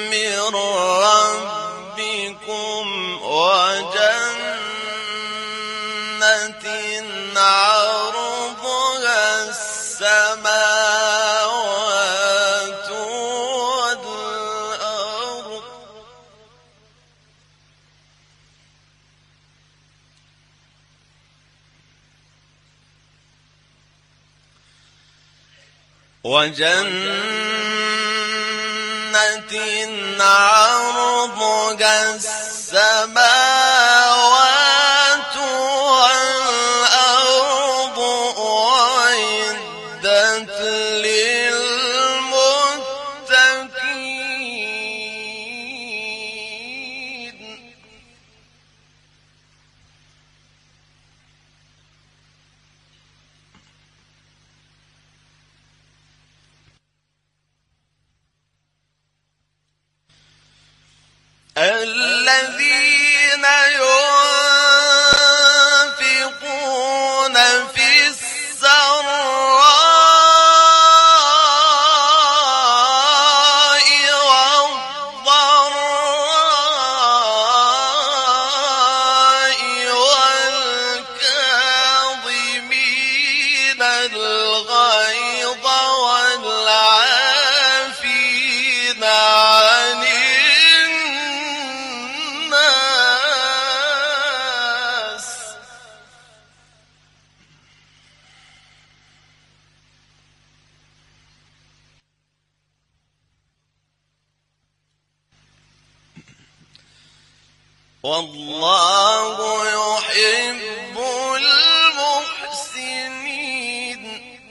من ربكم وجنة عرضها السماوات والأرض عرضها السماوات والأرض أعدت للمتقين الذين ينفقون في السراء والضراء والكاظمين الغيظ والعافين عن الناس والله يحب المحسنين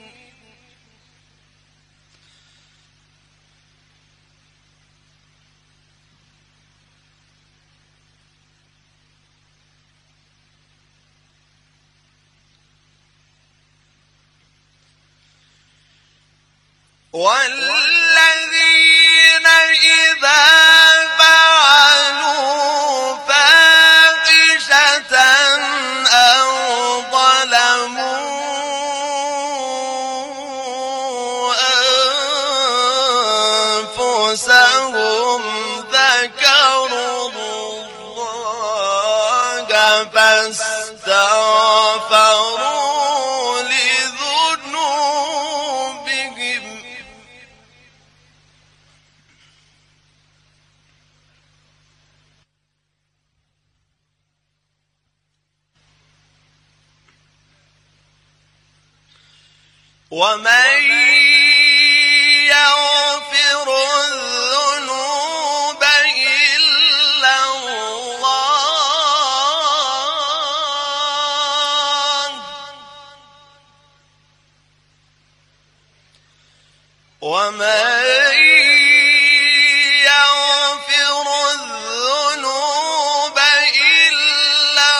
والذين إذا فعلوا فاحشة أو ظلموا أنفسهم ذكروا الله فاستغفروا لذنوبهم ومن يغفر الذنوب إلا الله ومن يغفر الذنوب إلا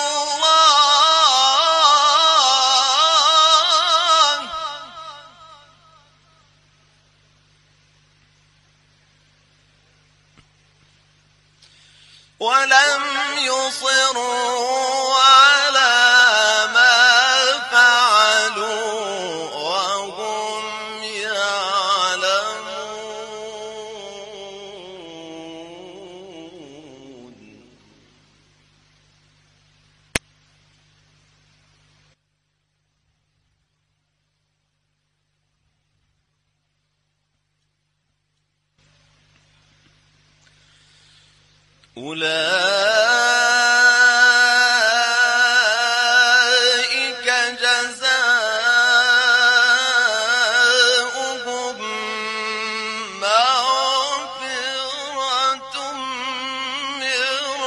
الله ولم يصروا على ما فعلوا وهم يعلمون أولئك جزاؤهم مغفرة من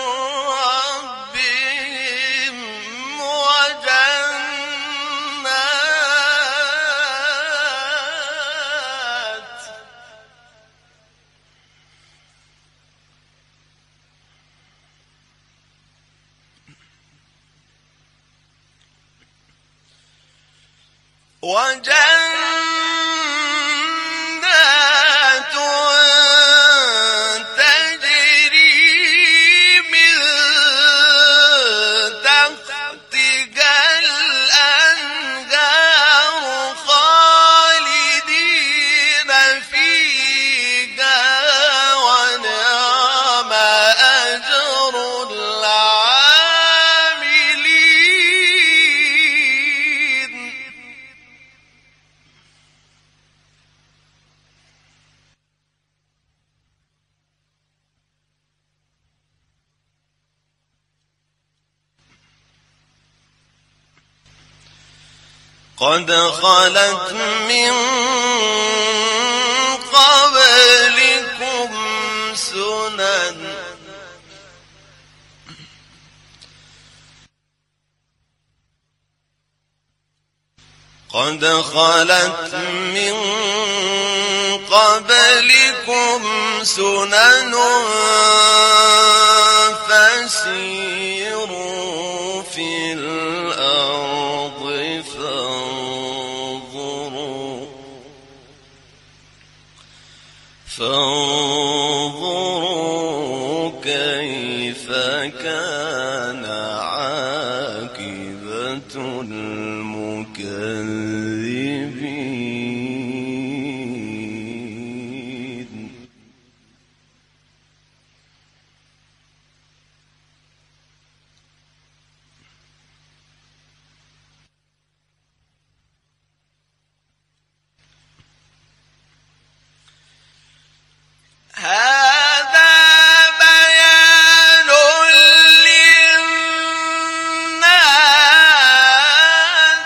ربهم وجنات تجري من تحتها الأنهار خالدين فيها ونعم قد خلت من قبلكم سنن قد خلت من قبلكم سنن فسيروا في الأرض فانظروا كيف كان عاقبة المكذبين. هذا بيان للناس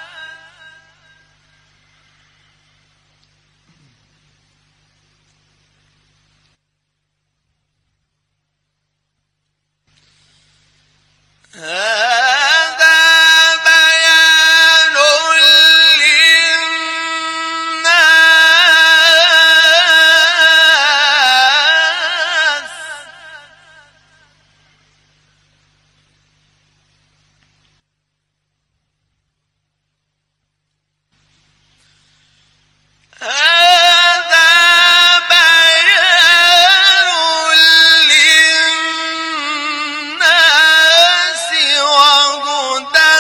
وهدى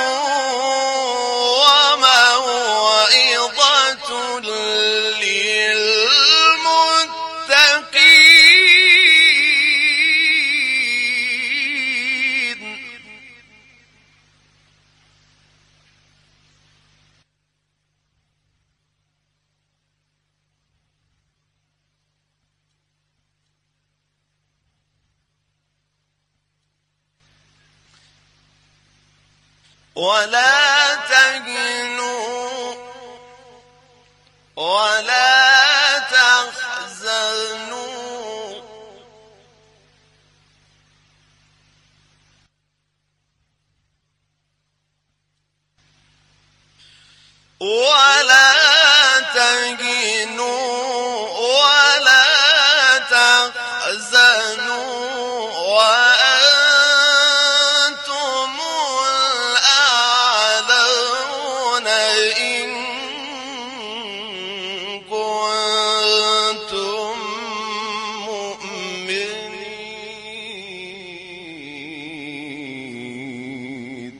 وموعظة للمتقين. ولا تهنوا ولا تحزنوا ولا تحزنوا وأنتم الأعلون إن كنتم مؤمنين.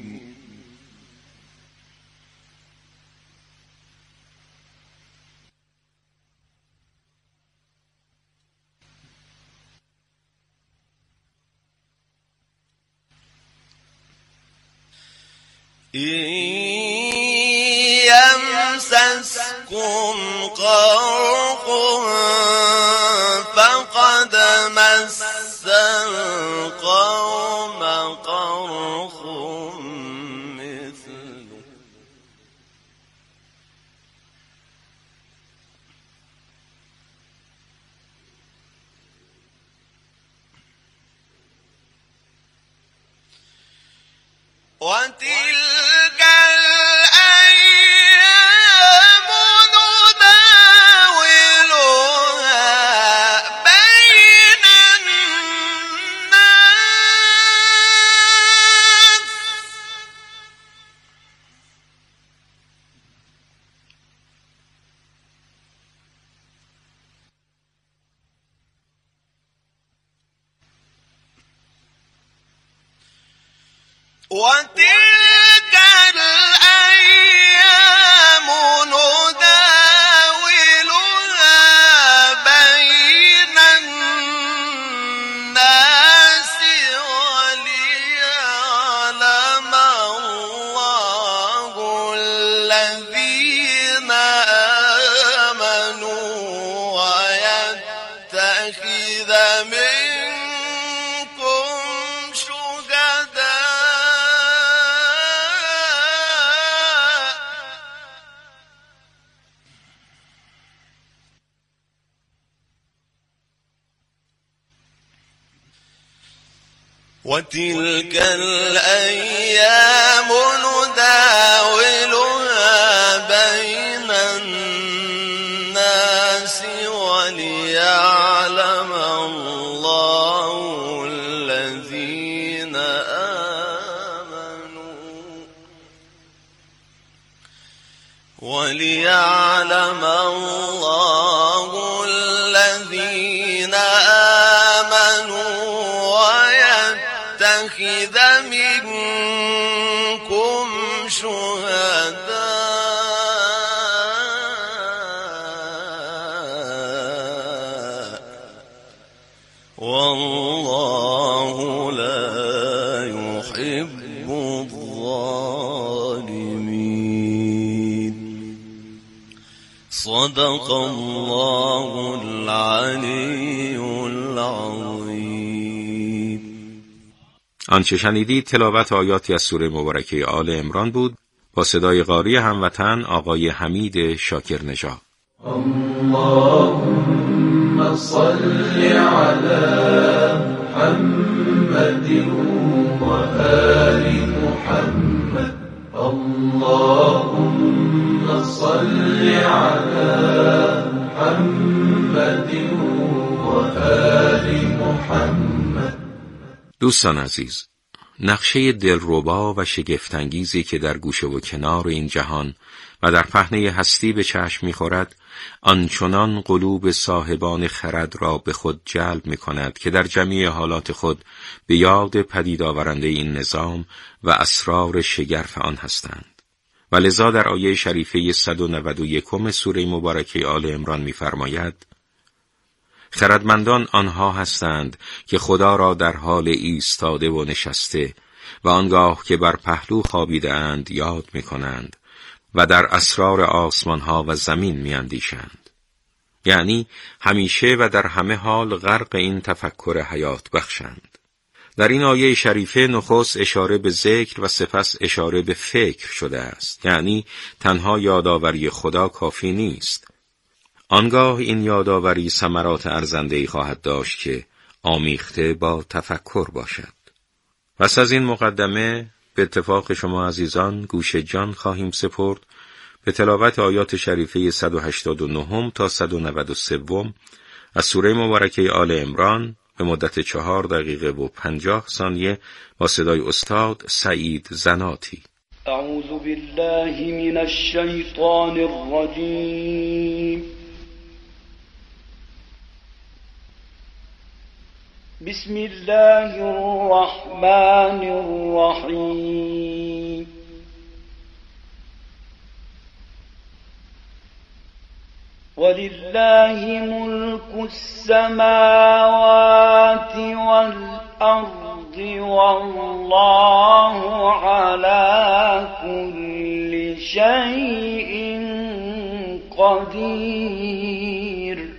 إن يمسسكم قرح فقد مس القوم قرح مثله وتلك الأيام نداولها بين الناس وتلك الأيام نداولها بين الناس وليعلم الله الذين آمنوا ويتخذ منكم شهداء وتلك الأيام نداولها بين الناس وليعلم الله الذين آمنوا ويتخذ منكم شهداء والله لا يحب الظالمين. صدق الله العلی العظیم. آنچه شنیدید تلاوت آیاتی از سوره مبارکه آل عمران بود با صدای قاری هموطن آقای حمید شاکر نژاد. اللهم صل على محمد و آل محمد. اللهم صل على محمد و آل محمد. دوستان عزیز، نقشه دلربا و شگفت‌انگیزی که در گوشه و کنار این جهان و در پهنه هستی به چشم می‌خورد، آنچنان قلوب صاحبان خرد را به خود جلب می‌کند که در جمیع حالات خود به یاد پدید آورنده این نظام و اسرار شگرف آن هستند. و لذا در آیه شریفه 191 سوره مبارکه آل عمران می‌فرماید: خردمندان آنها هستند که خدا را در حال ایستاده و نشسته و آنگاه که بر پهلو خوابیده اند یاد می‌کنند و در اسرار آسمان ها و زمین می‌اندیشند. یعنی همیشه و در همه حال غرق این تفکر حیات بخشند. در این آیه شریفه نخست اشاره به ذکر و سپس اشاره به فکر شده است. یعنی تنها یادآوری خدا کافی نیست. آنگاه این یادآوری ثمرات ارزنده‌ای خواهد داشت که آمیخته با تفکر باشد. پس از این مقدمه به اتفاق شما عزیزان گوش جان خواهیم سپرد به تلاوت آیات شریفه 189 تا 193 از سوره مبارکه آل عمران به مدت 4 دقیقه و 50 ثانیه با صدای استاد سعید زناتی. اعوذ بالله من الشیطان الرجیم. بسم الله الرحمن الرحیم. ولله ملك السماوات والأرض والله على كل شيء قدير.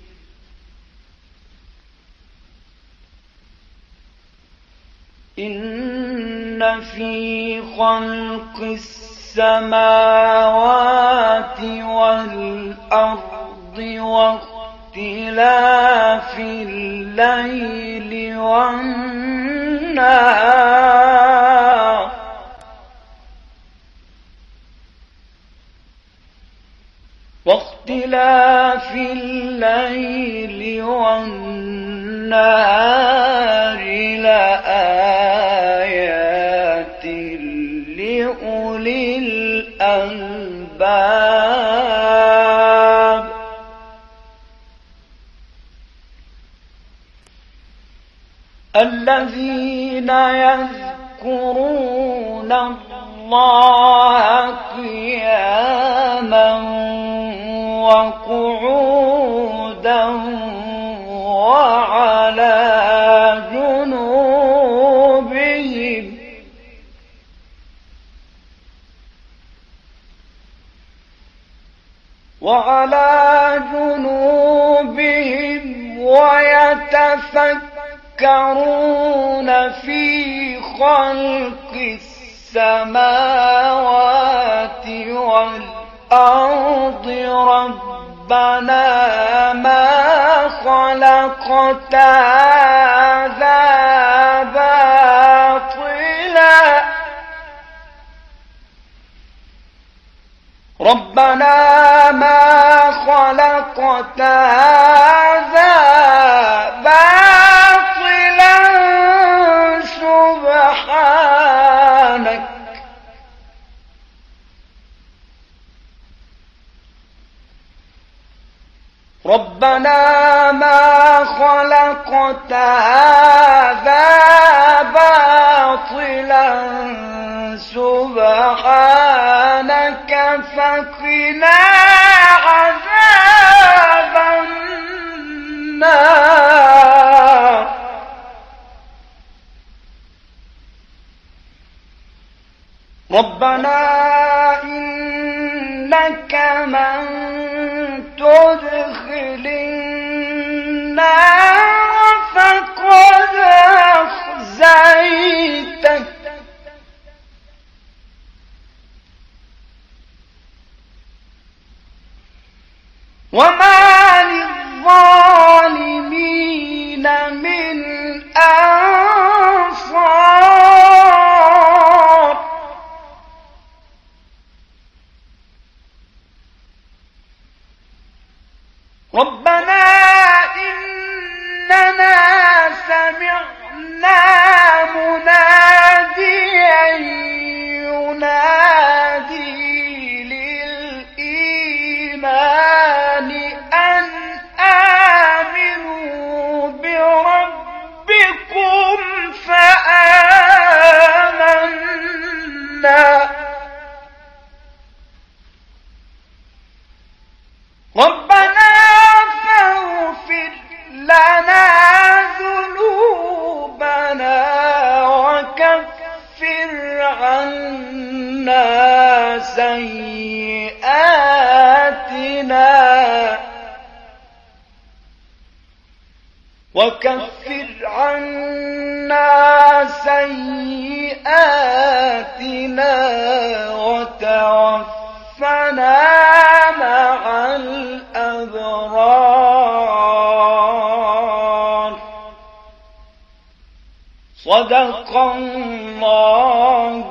إن في خلق السماوات والأرض واختلاف الليل والنهار لآيات لأولي الألباب. الذين يذكرون الله قياما وقعودا وعلى جنوبهم ويتفكرون في خلق السماوات والأرض ربنا ما خلقت هذا باطلا ربنا ما خلقت هذا باطلا سبحانك ربنا ما خلقت هذا باطلا سبحانك فقنا عذاب النار ربنا إنك من تدخل النار فقد أخزيته وما للظالمين من أنصار ربنا إننا سمعنا مناديا ينادي للإيمان أن آمنوا بربكم فآمنا ربنا فاغفر لنا ذنوبنا وكفر عنا سيئاتنا وتوفنا مع الأبرار صدق الله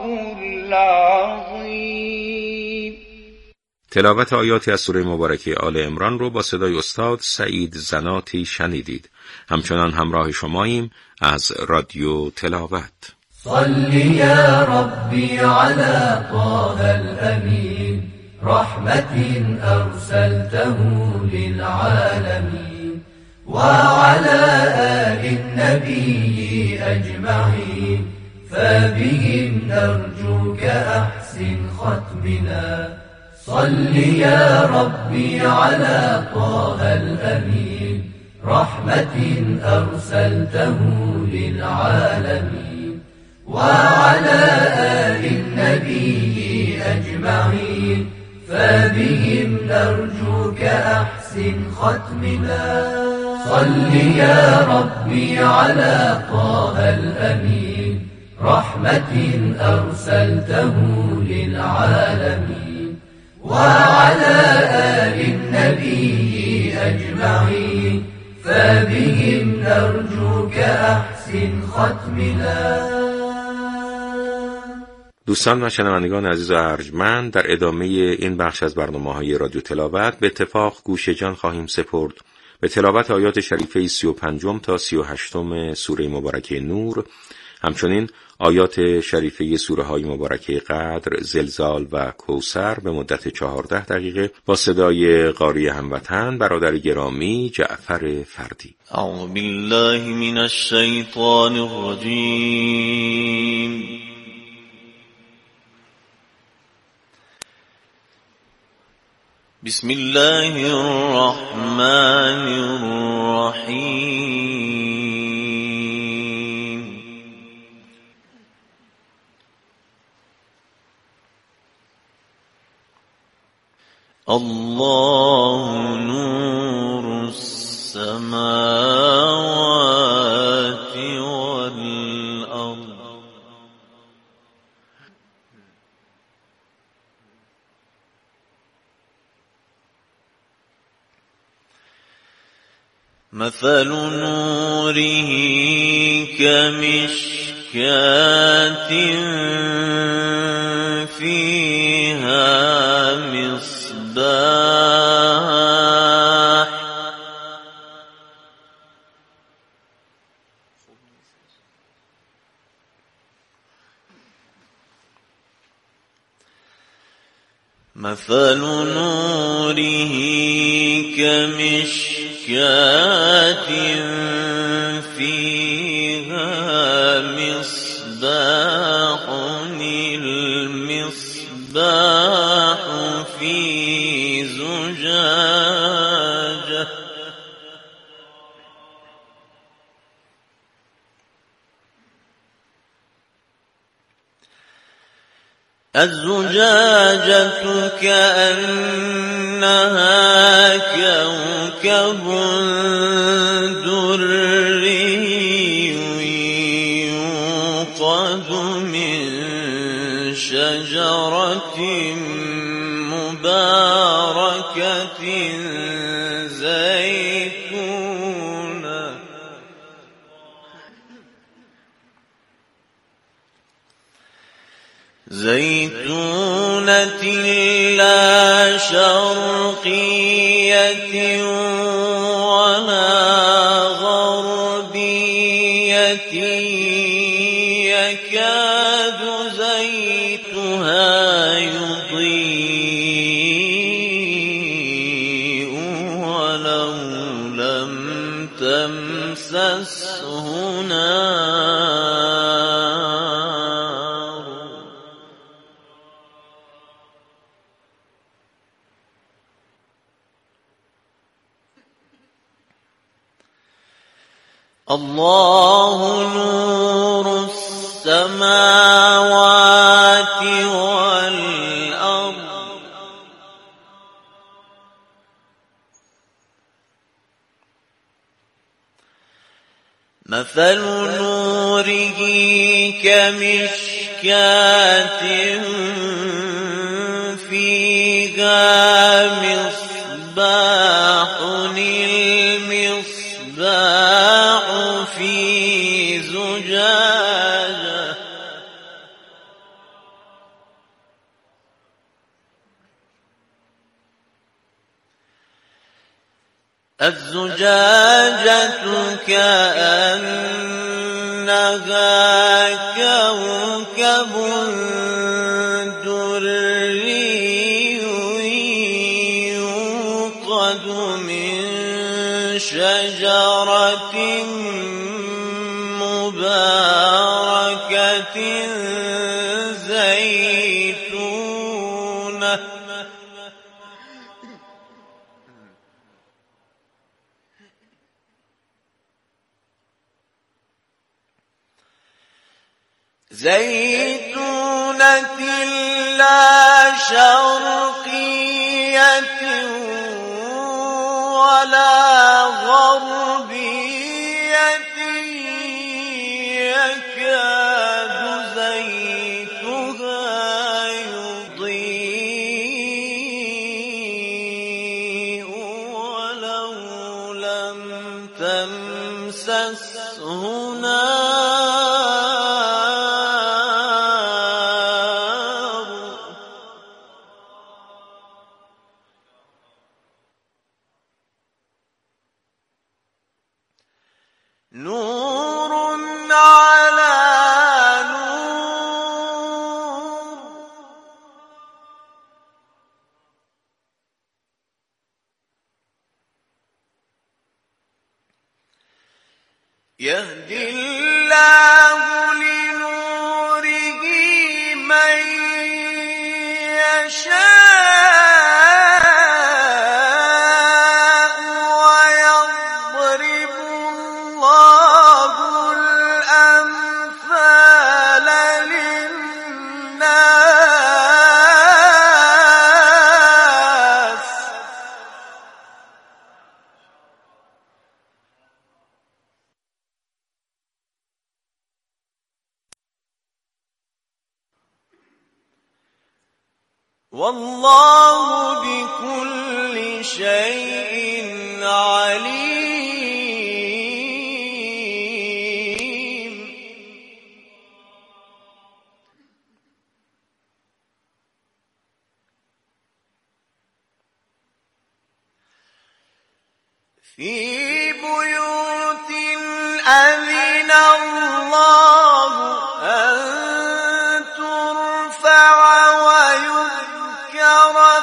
العظيم. تلاوت آیاتی از سوره مبارکه آل عمران رو با صدای استاد سعید زناتی شنیدید. همچنان همراه شماییم از رادیو تلاوت. صلی یا ربی علی طه الامین رحمة أرسلته للعالمين وعلى آل النبي أجمعين فبهم نرجوك أحسن ختمنا صل يا ربي على طه الأمين رحمة أرسلته للعالمين وعلى آل النبي أجمعين فبهم نرجوك أحسن ختمنا صل يا ربي على طه الأمين رحمة أرسلته للعالمين وعلى آل النبي أجمعين فبهم نرجوك أحسن ختمنا. دوستان و شنوندگان عزیز و ارجمند، در ادامه این بخش از برنامه‌های رادیو تلاوت به اتفاق گوش جان خواهیم سپرد به تلاوت آیات شریفه 35 تا 38 سوره مبارکه نور، همچنین آیات شریفه سوره های مبارکه قدر، زلزال و کوثر به مدت 14 دقیقه با صدای قاری هموطن برادر گرامی جعفر فردی. اعوذ بالله من الشیطان الرجیم. بسم الله الرحمن الرحیم. الله نور السماوات والأرض مثل نوره كمشكاة فيها مصباح مثل نوره كمشكاة فيها مصباح، المصباح في زجاجة، الزجاجة كأنها كوكب دري يوقد من شجرة مباركة زيتونة لا شرقية ولا غربية يكاد زيتها يضيء ولو لم تمسسه نار. الله نور السماوات والأرض مثل نوره كمشكاة فيها مصباح، المصباح في زجاجة، الزجاجة كأنها كوكب دري يوقد من شجرة مباركة زيتونة لا شرقية ولا غربية يكاد زيتها يضيء ولو لم تمسسه نور على نور يهدي الله لنوره من يشاء ويضرب الله الأمثال للناس والله بكل شيء عليم. في بيوت أذن الله أن ترفع ويذكر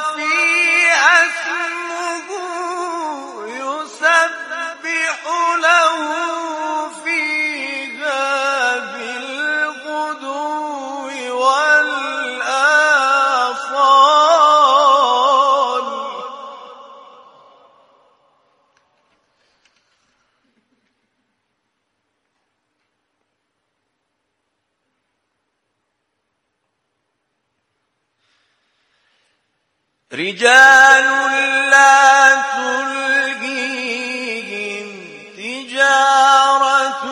رجال لا تلهيهم تجارة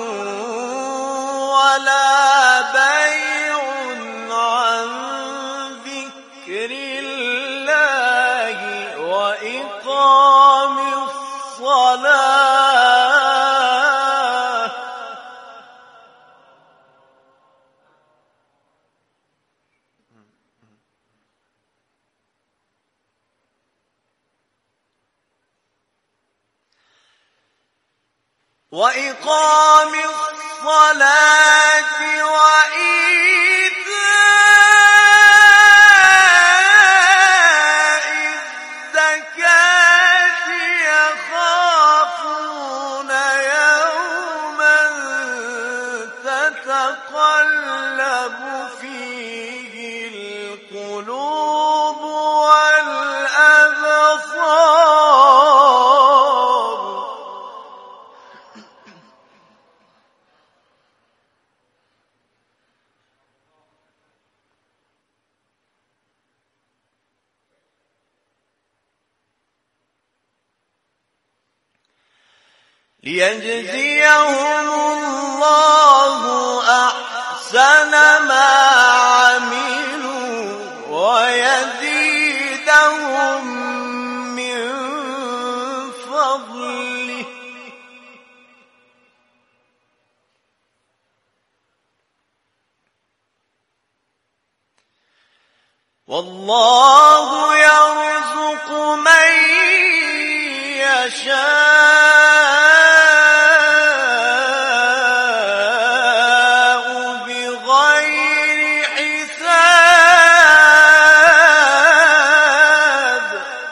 ولا بيع عن ذكر الله وإقام الصلاة وإيتاء الزكاة يخافون يوما تتقلب فيه القلوب والأبصار ليجزيهم الله أحسن ما عملوا ويزيدهم من فضله والله يرزق من يشاء بغير حساب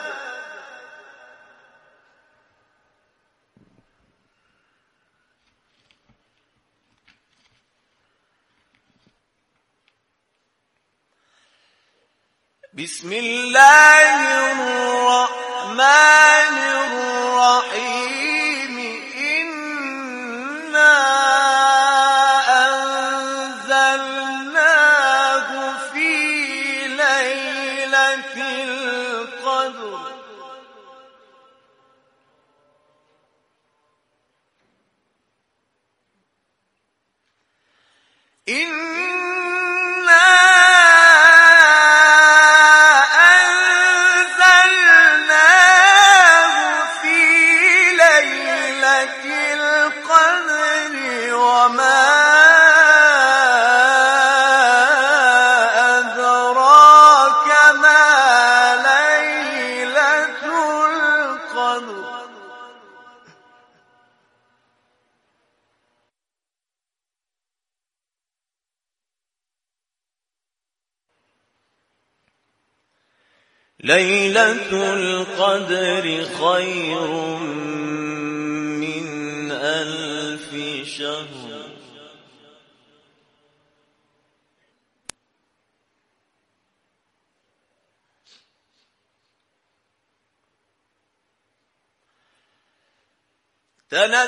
بسم الله الرحمن الرحيم إنا أنزلناه في ليلة القدر وما أدراك ما ليلة القدر ليلة القدر خير من 1000 شهر